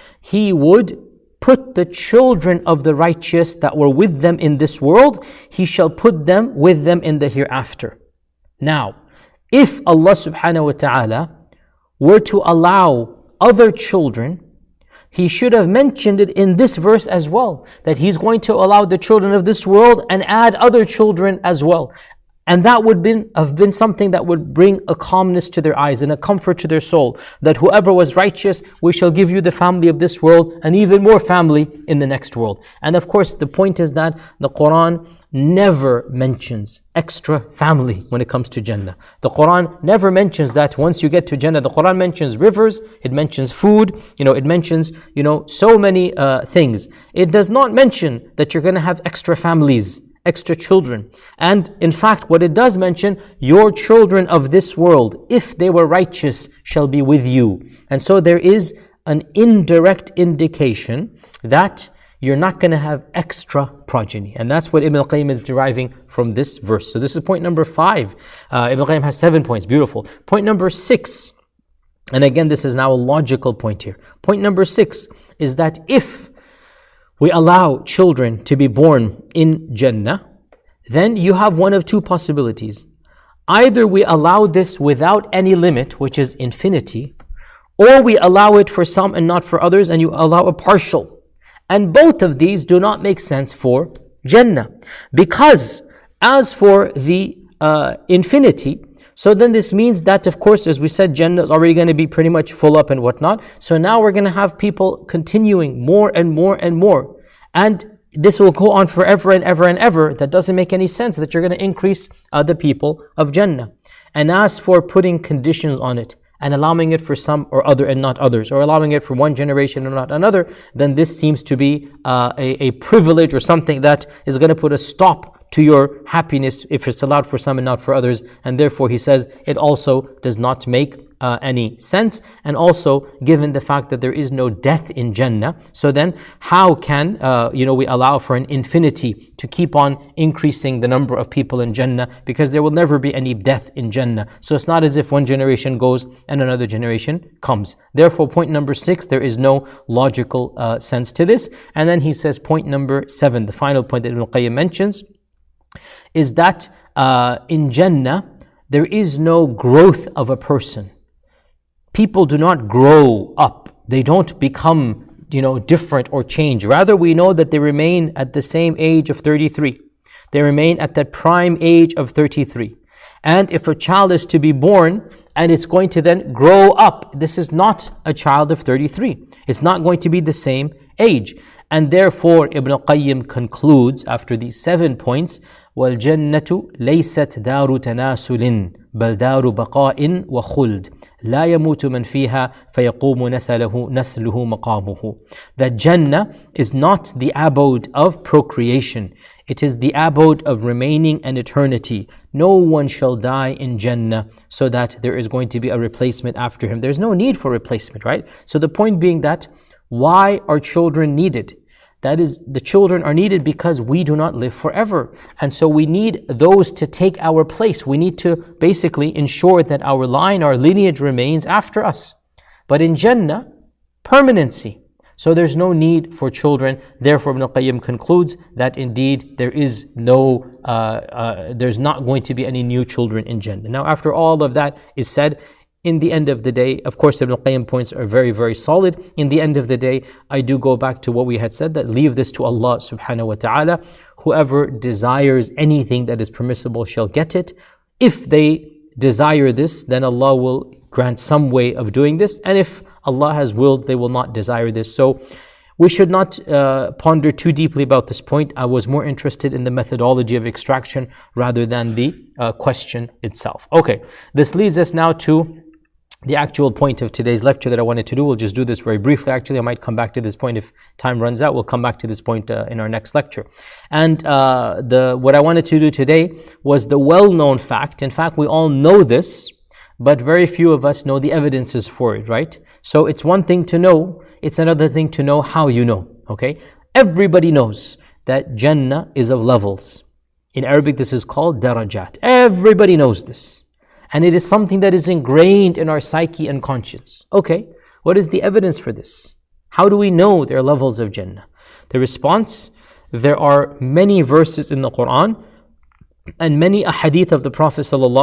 He would put the children of the righteous that were with them in this world, He shall put them with them in the hereafter. Now, if Allah subhanahu wa ta'ala were to allow other children, He should have mentioned it in this verse as well, that He's going to allow the children of this world and add other children as well. And that would have been something that would bring a calmness to their eyes and a comfort to their soul, that whoever was righteous, we shall give you the family of this world and even more family in the next world. And of course, the point is that the Quran never mentions extra family when it comes to Jannah. The Quran never mentions that once you get to Jannah. The Quran mentions rivers, it mentions food, it mentions, so many things. It does not mention that you're going to have extra families, extra children. And in fact, what it does mention, your children of this world, if they were righteous, shall be with you. And so there is an indirect indication that you're not going to have extra progeny. And that's what Ibn al-Qayyim is deriving from this verse. So this is point number 5. Ibn al-Qayyim has 7 points. Beautiful. Point number 6, and again, this is now a logical point here. Point number 6 is that if we allow children to be born in Jannah, then you have one of 2 possibilities. Either we allow this without any limit, which is infinity, or we allow it for some and not for others, and you allow a partial. And both of these do not make sense for Jannah. Because as for the infinity, so then this means that, of course, as we said, Jannah is already going to be pretty much full up and whatnot. So now we're going to have people continuing more and more and more. And this will go on forever and ever and ever. That doesn't make any sense, that you're going to increase the people of Jannah. And as for putting conditions on it, and allowing it for some or other and not others, or allowing it for one generation and not another, then this seems to be a privilege or something that is going to put a stop to your happiness if it's allowed for some and not for others. And therefore, he says it also does not make any sense. And also, given the fact that there is no death in Jannah, so then how can we allow for an infinity to keep on increasing the number of people in Jannah, because there will never be any death in Jannah. So it's not as if one generation goes and another generation comes. Therefore, point number 6, there is no logical sense to this. And then he says point number 7, the final point that Ibn al-Qayyim mentions, is that in Jannah there is no growth of a person. People do not grow up. They don't become different or change. Rather, we know that they remain at the same age of 33. They remain at that prime age of 33. And if a child is to be born and it's going to then grow up, this is not a child of 33. It's not going to be the same age. And therefore, Ibn al-Qayyim concludes after these 7 points, وَالْجَنَّةُ لَيْسَتْ دَارُ تَنَاسُلٍ بَلْ دَارُ بَقَاءٍ وَخُلْدٍ لا يموت من فيها فيقوم نسله مقامه. That Jannah is not the abode of procreation. It is the abode of remaining and eternity. No one shall die in Jannah so that there is going to be a replacement after him. There's no need for replacement, right? So the point being that, why are children needed? That is, the children are needed because we do not live forever. And so we need those to take our place. We need to basically ensure that our line, our lineage remains after us. But in Jannah, permanency. So there's no need for children. Therefore, Ibn al-Qayyim concludes that indeed there is there's not going to be any new children in Jannah. Now, after all of that is said, in the end of the day, of course, Ibn al-Qayyim points are very, very solid. In the end of the day, I do go back to what we had said, that leave this to Allah subhanahu wa ta'ala. Whoever desires anything that is permissible shall get it. If they desire this, then Allah will grant some way of doing this. And if Allah has willed, they will not desire this. So we should not ponder too deeply about this point. I was more interested in the methodology of extraction rather than the question itself. Okay, this leads us now to the actual point of today's lecture that I wanted to do. We'll just do this very briefly. Actually, I might come back to this point if time runs out. We'll come back to this point in our next lecture. And what I wanted to do today was the well-known fact. In fact, we all know this, but very few of us know the evidences for it, right? So it's one thing to know, it's another thing to know how you know, okay? Everybody knows that Jannah is of levels. In Arabic, this is called darajat. Everybody knows this. And it is something that is ingrained in our psyche and conscience. Okay, what is the evidence for this? How do we know there are levels of Jannah? The response, there are many verses in the Quran and many ahadith of the Prophet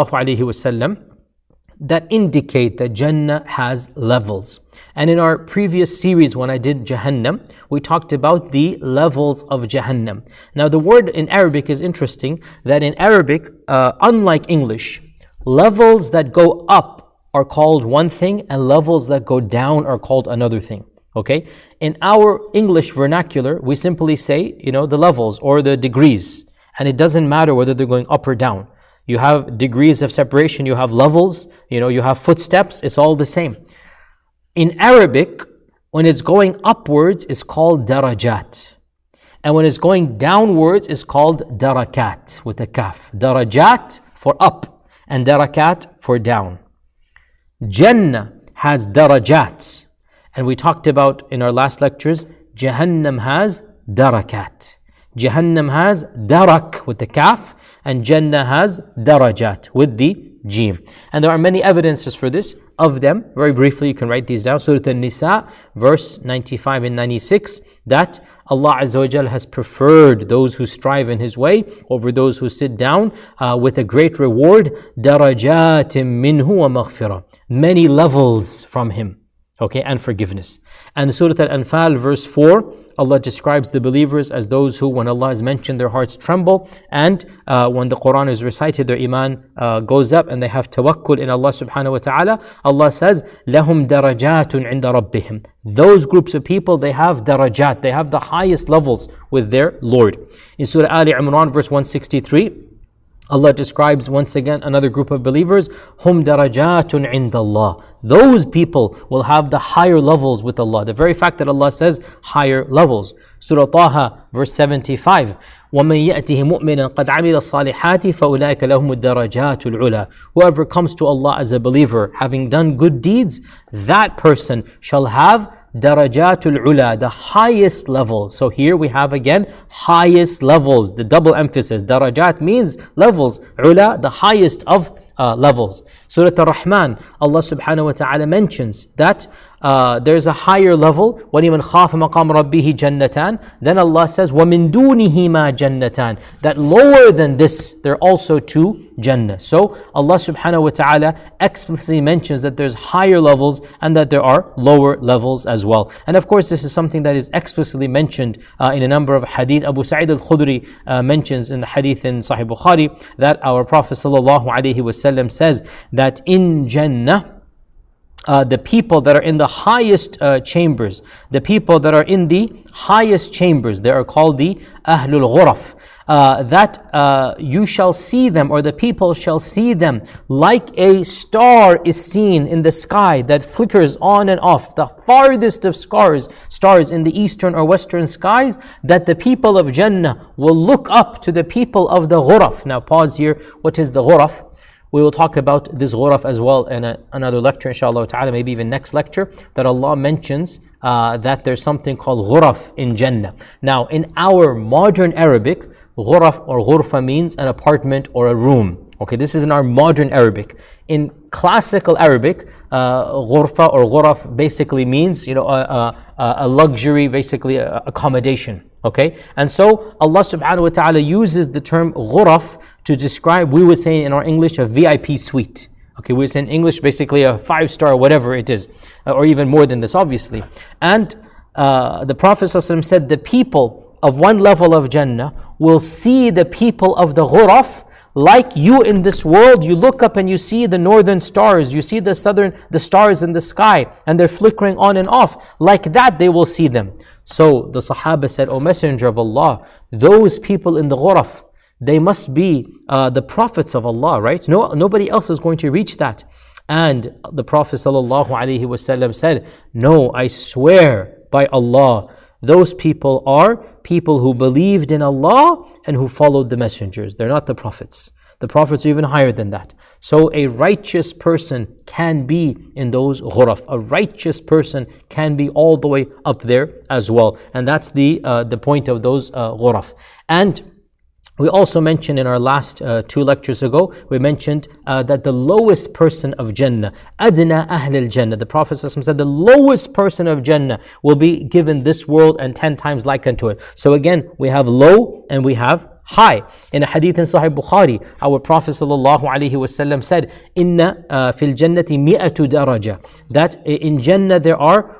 ﷺ that indicate that Jannah has levels. And in our previous series when I did Jahannam, we talked about the levels of Jahannam. Now the word in Arabic is interesting, that in Arabic, unlike English, levels that go up are called one thing and levels that go down are called another thing. Okay? In our English vernacular, we simply say, the levels or the degrees. And it doesn't matter whether they're going up or down. You have degrees of separation, you have levels, you have footsteps, it's all the same. In Arabic, when it's going upwards, it's called darajat. And when it's going downwards, it's called darakat with a kaf. Darajat for up and darakat for down. Jannah has darajat. And we talked about in our last lectures, Jahannam has darakat. Jahannam has darak with the kaf, and Jannah has darajat with the jim. And there are many evidences for this. Of them, very briefly, you can write these down. Surah An-Nisa, verse 95 and 96, that Allah Azza wa Jal has preferred those who strive in His way over those who sit down with a great reward. Darajatim minhu wa maghfirah. Many levels from Him. Okay, and forgiveness. And Surah Al-Anfal, verse 4, Allah describes the believers as those who, when Allah is mentioned, their hearts tremble, and when the Quran is recited, their iman goes up, and they have tawakkul in Allah subhanahu wa ta'ala. Allah says, لَهُمْ دَرَجَاتٌ عِنْدَ رَبِّهِمْ. Those groups of people, they have darajat, they have the highest levels with their Lord. In Surah Ali Imran, verse 163, Allah describes once again another group of believers, hum darajatun indallah. Those people will have the higher levels with Allah. The very fact that Allah says higher levels. Surah Taha, verse 75. وَمَنْ يَأْتِهِ مُؤْمِنًا قَدْ عَمِلَ الصَّالِحَاتِ فَأُولَٰئِكَ لَهُمُ الدَّرَجَاتُ الْعُلَى. Whoever comes to Allah as a believer, having done good deeds, that person shall have Darajatul Ula, the highest level. So here we have again highest levels, the double emphasis. Darajat means levels. Ula, the highest of levels. Surah Ar-Rahman, Allah subhanahu wa ta'ala mentions that there's a higher level. وَلِمَنْ خَافَ مَقَامَ رَبِّهِ جَنَّتَانِ. Then Allah says, وَمِن دُونِهِ مَا جَنَّتَانِ. That lower than this, there are also two Jannah. So Allah subhanahu wa ta'ala explicitly mentions that there's higher levels and that there are lower levels as well. And of course, this is something that is explicitly mentioned in a number of hadith. Abu Sa'id al-Khudri mentions in the hadith in Sahih Bukhari that our Prophet sallallahu alaihi wasallam says that in Jannah, the people that are in the highest chambers, the people that are in the highest chambers, they are called the Ahlul Ghuraf. That you shall see them, or the people shall see them, like a star is seen in the sky that flickers on and off, the farthest of stars in the eastern or western skies, that the people of Jannah will look up to the people of the Ghuraf. Now pause here, what is the Ghuraf? We will talk about this ghuraf as well in another lecture, inshallah ta'ala, maybe even next lecture, that Allah mentions that there's something called ghuraf in Jannah. Now, in our modern Arabic, ghuraf or ghurfa means an apartment or a room. Okay, this is in our modern Arabic. In classical Arabic, ghurfa or ghuraf basically means, a luxury, basically accommodation. Okay, and so Allah subhanahu wa ta'ala uses the term ghuraf to describe, we would say in our English, a VIP suite. Okay, we would say in English basically a 5-star, whatever it is, or even more than this, obviously. And the Prophet ﷺ said the people of one level of Jannah will see the people of the ghuraf like you in this world. You look up and you see the northern stars, you see the stars in the sky, and they're flickering on and off. Like that they will see them. So the Sahaba said, O Messenger of Allah, those people in the ghuraf, they must be the prophets of Allah, right? Nobody else is going to reach that. And the Prophet ﷺ said, no, I swear by Allah, those people are people who believed in Allah and who followed the messengers. They're not the prophets. The prophets are even higher than that. So a righteous person can be in those ghuraf. A righteous person can be all the way up there as well. And that's the point of those ghuraf. And we also mentioned in our last 2 lectures ago, we mentioned that the lowest person of Jannah, Adna Ahl al-Jannah, the Prophet said the lowest person of Jannah will be given this world and 10 times like unto it. So again, we have low and we have high. In a hadith in Sahih Bukhari, our Prophet ﷺ said, Inna fil jannati mi'atu daraja. That in Jannah there are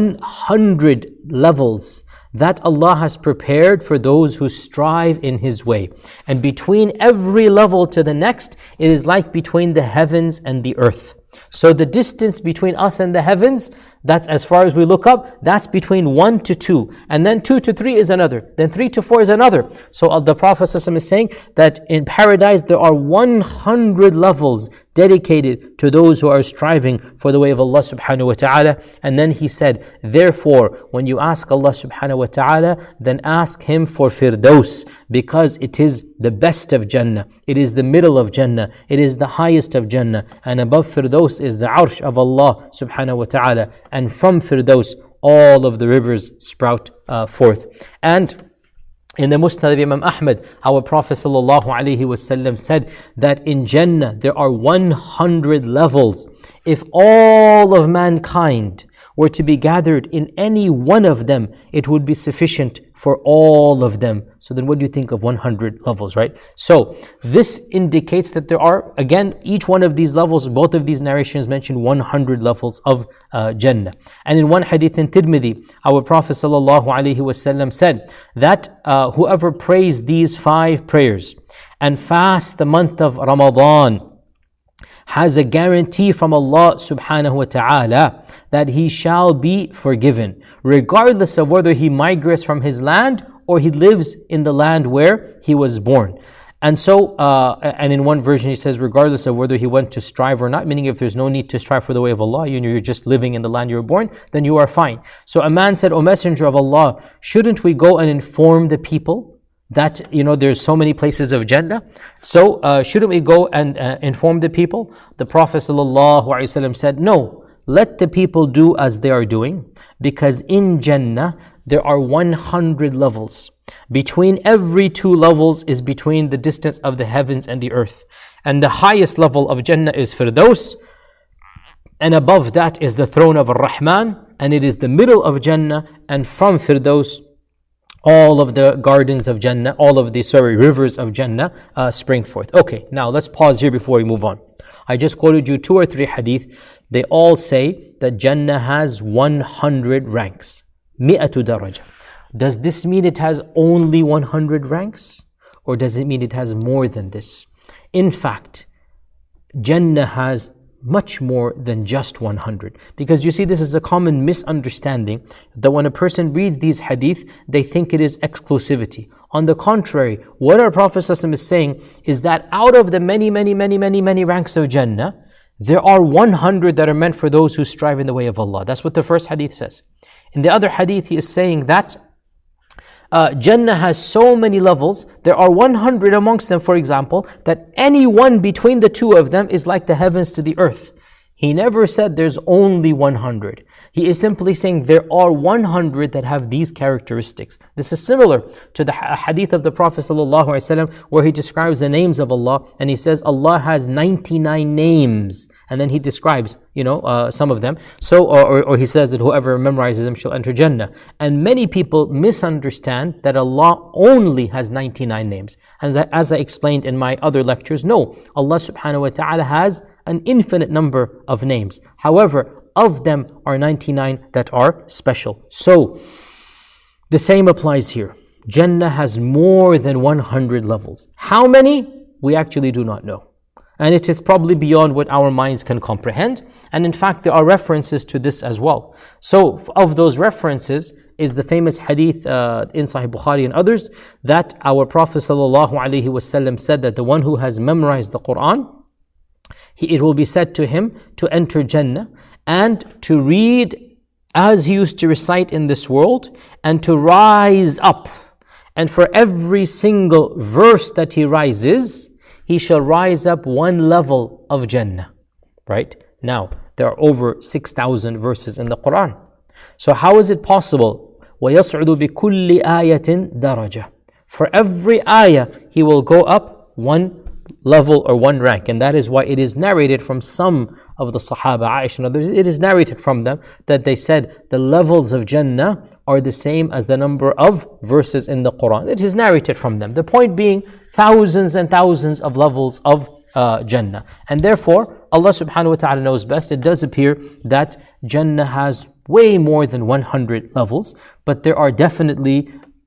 100 levels that Allah has prepared for those who strive in His way. And between every level to the next, it is like between the heavens and the earth. So the distance between us and the heavens, that's as far as we look up, that's between 1 to 2. And then 2 to 3 is another. Then 3 to 4 is another. So the Prophet ﷺ is saying that in paradise there are 100 levels dedicated to those who are striving for the way of Allah subhanahu wa ta'ala. And then he said, therefore, when you ask Allah subhanahu wa ta'ala, then ask Him for Firdaus, because it is the best of Jannah. It is the middle of Jannah. It is the highest of Jannah. And above Firdaus is the Arsh of Allah subhanahu wa ta'ala. And from Firdaus, all of the rivers sprout forth. And in the Musnad of Imam Ahmad, our Prophet ﷺ said that in Jannah there are 100 levels. If all of mankind were to be gathered in any one of them, it would be sufficient for all of them. So then what do you think of 100 levels, right? So this indicates that there are, again, each one of these levels, both of these narrations mention 100 levels of Jannah. And in one hadith in Tirmidhi, our Prophet ﷺ said that whoever prays these 5 prayers and fasts the month of Ramadan has a guarantee from Allah subhanahu wa ta'ala that he shall be forgiven, regardless of whether he migrates from his land or he lives in the land where he was born. And so, and in one version he says, regardless of whether he went to strive or not, meaning if there's no need to strive for the way of Allah, you're just living in the land you were born, then you are fine. So a man said, O Messenger of Allah, shouldn't we go and inform the people that, there's so many places of Jannah? So shouldn't we go and inform the people? The Prophet ﷺ said, no, let the people do as they are doing, because in Jannah there are 100 levels. Between every 2 levels is between the distance of the heavens and the earth. And the highest level of Jannah is Firdaus, and above that is the throne of Ar-Rahman, and it is the middle of Jannah, and from Firdaus all of the gardens of Jannah, all of the rivers of Jannah spring forth. Okay, now let's pause here before we move on. I just quoted you 2 or 3 hadith. They all say that Jannah has 100 ranks. Mi'atu daraja. Does this mean it has only 100 ranks? Or does it mean it has more than this? In fact, Jannah has much more than just 100. Because you see, this is a common misunderstanding that when a person reads these hadith, they think it is exclusivity. On the contrary, what our Prophet ﷺ is saying is that out of the many ranks of Jannah, there are 100 that are meant for those who strive in the way of Allah. That's what the first hadith says. In the other hadith, he is saying that Jannah has so many levels. There are 100 amongst them, for example, that any one between the 2 of them is like the heavens to the earth. He never said there's only 100. He is simply saying there are 100 that have these characteristics. This is similar to the hadith of the Prophet ﷺ where he describes the names of Allah, and he says Allah has 99 names, and then he describes some of them. So, or he says that whoever memorizes them shall enter Jannah. And many people misunderstand that Allah only has 99 names. And as I explained in my other lectures, no, Allah subhanahu wa ta'ala has an infinite number of names. However, of them are 99 that are special. So, the same applies here. Jannah has more than 100 levels. How many? We actually do not know. And it is probably beyond what our minds can comprehend. And in fact, there are references to this as well. So, of those references is the famous hadith in Sahih Bukhari and others that our Prophet ﷺ said that the one who has memorized the Quran, it will be said to him to enter Jannah and to read as he used to recite in this world and to rise up. And for every single verse that he rises, he shall rise up 1 level of Jannah. Right? Now, there are over 6,000 verses in the Quran. So how is it possible? وَيَصْعُدُ بِكُلِّ آيَةٍ دَرَجَةٍ. For every ayah, he will go up 1 level or 1 rank. And that is why it is narrated from some of the Sahaba, Aisha and others, it is narrated from them that they said the levels of Jannah are the same as the number of verses in the Quran. It is narrated from them. The point being, thousands and thousands of levels of Jannah. And therefore, Allah subhanahu wa ta'ala knows best. It does appear that Jannah has way more than 100 levels, but there are definitely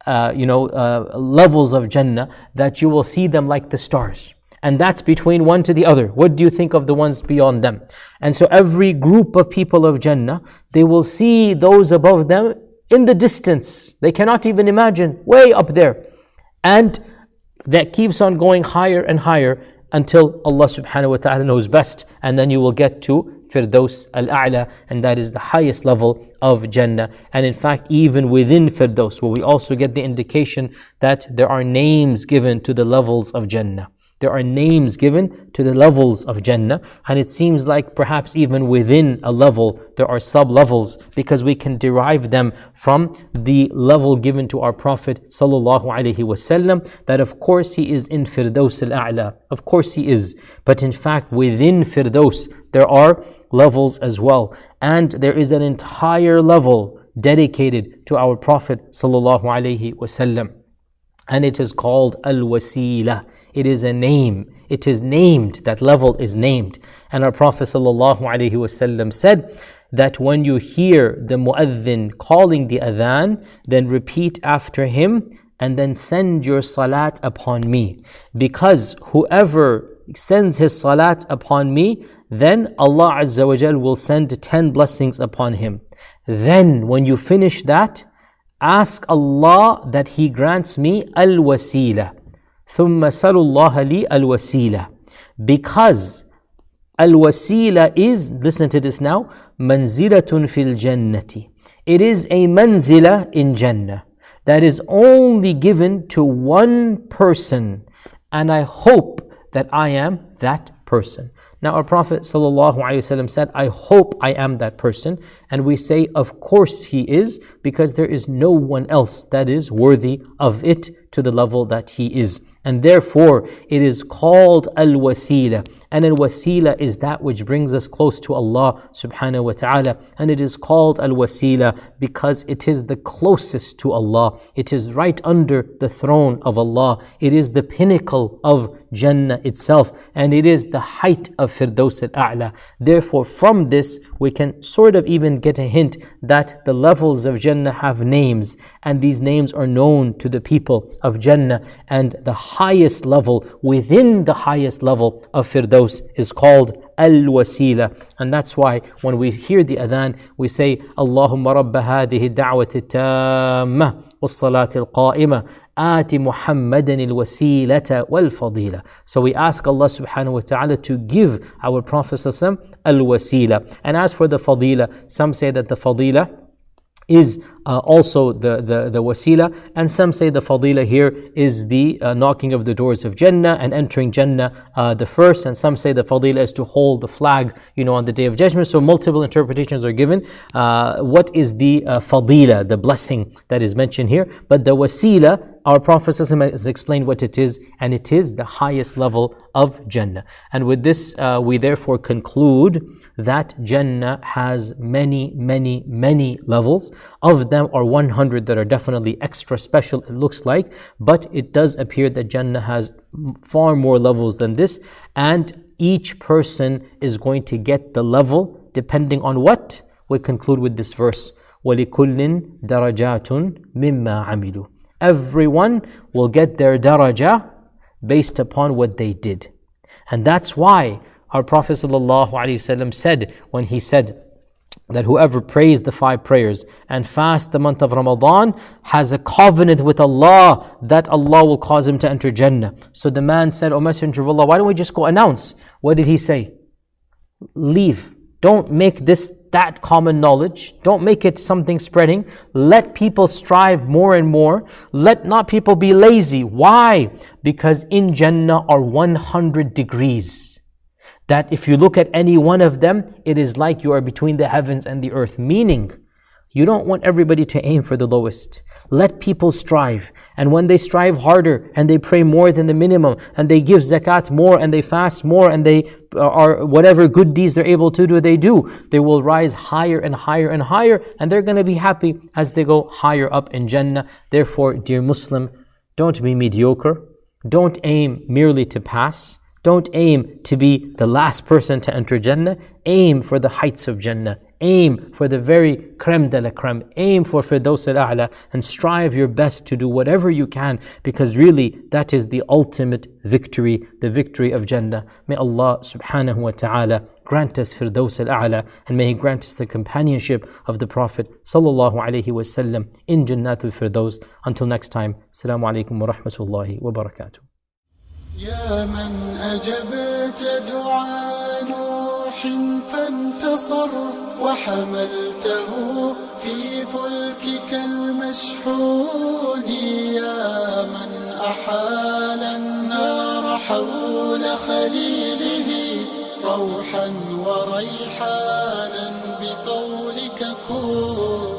levels of Jannah that you will see them like the stars. And that's between one to the other. What do you think of the ones beyond them? And so every group of people of Jannah, they will see those above them in the distance. They cannot even imagine, way up there. And that keeps on going higher and higher until Allah subhanahu wa ta'ala knows best. And then you will get to Firdaus al-A'la, and that is the highest level of Jannah. And in fact, even within Firdaus, where we also get the indication that there are names given to the levels of Jannah. There are names given to the levels of Jannah, and it seems like perhaps even within a level there are sub-levels, because we can derive them from the level given to our Prophet sallallahu alaihi wasallam, that of course he is in Firdaus al-A'la. Of course he is. But in fact, within Firdaus there are levels as well. And there is an entire level dedicated to our Prophet sallallahu alaihi wasallam. And it is called Al-Wasila. It is a name. It is named. That level is named. And our Prophet ﷺ said that when you hear the mu'adhin calling the adhan, then repeat after him and then send your salat upon me. Because whoever sends his salat upon me, then Allah Azza wa Jal will send 10 blessings upon him. Then when you finish that, ask Allah that He grants me al-wasila. ثُمَّ سَلُوا اللَّهَ لِي الْوَسِيلَةِ. Because al-wasila is, listen to this now, manzilatun fil jannati. It is a manzila in Jannah that is only given to one person, and I hope that I am that person. Now our Prophet ﷺ said, I hope I am that person. And we say, of course he is, because there is no one else that is worthy of it to the level that he is. And therefore, it is called al-wasila. And al-wasila is that which brings us close to Allah subhanahu wa ta'ala. And it is called al-wasila because it is the closest to Allah. It is right under the throne of Allah. It is the pinnacle of Jannah itself. And it is the height of Firdaus al-A'la. Therefore, from this, we can sort of even get a hint that the levels of Jannah have names. And these names are known to the people of Jannah. And the highest level within the highest level of Firdaus is called al-wasila. And that's why when we hear the adhan, we say, Allahumma rabba hadihi da'wati tamma was-salati al-qa'ima ati Muhammadan al-wasilata wal-fadila. So we ask Allah subhanahu wa ta'ala to give our Prophet al-wasila. And as for the fadila, some say that the fadila is also the wasila, and some say the fadila here is the knocking of the doors of Jannah and entering Jannah the first, and some say the fadila is to hold the flag, on the Day of Judgment. So multiple interpretations are given. What is the fadila, the blessing that is mentioned here? But the wasila, our Prophet has explained what it is, and it is the highest level of Jannah. And with this, we therefore conclude that Jannah has many, many, many levels. Of them are 100 that are definitely extra special, it looks like, but it does appear that Jannah has far more levels than this, and each person is going to get the level depending on what? We conclude with this verse, وَلِكُلٍّ دَرَجَاتٌ مِمَّا عَمِلُوا. Everyone will get their daraja based upon what they did. And that's why our Prophet ﷺ said, when he said that whoever prays the 5 prayers and fasts the month of Ramadan has a covenant with Allah that Allah will cause him to enter Jannah. So the man said, O Messenger of Allah, why don't we just go announce? What did he say? Leave. Don't make this that common knowledge. Don't make it something spreading. Let people strive more and more. Let not people be lazy. Why? Because in Jannah are 100 degrees. That if you look at any one of them, it is like you are between the heavens and the earth. Meaning, you don't want everybody to aim for the lowest. Let people strive. And when they strive harder and they pray more than the minimum and they give zakat more and they fast more and they are whatever good deeds they're able to do, they will rise higher and higher and higher, and they're going to be happy as they go higher up in Jannah. Therefore, dear Muslim, don't be mediocre. Don't aim merely to pass. Don't aim to be the last person to enter Jannah. Aim for the heights of Jannah. Aim for the very creme de la creme. Aim for Firdaus al-A'la, and strive your best to do whatever you can, because really that is the ultimate victory, the victory of Jannah. May Allah subhanahu wa ta'ala grant us Firdaus al-A'la, and may He grant us the companionship of the Prophet sallallahu alayhi wa sallam in Jannatul Firdaus. Until next time, Assalamu alaikum wa rahmatullahi wa barakatuh. يا من أجبت دعاء نوح فانتصر وحملته في فلكك المشحون يا من أحال النار حول خليله روحا وريحانا بقولك كن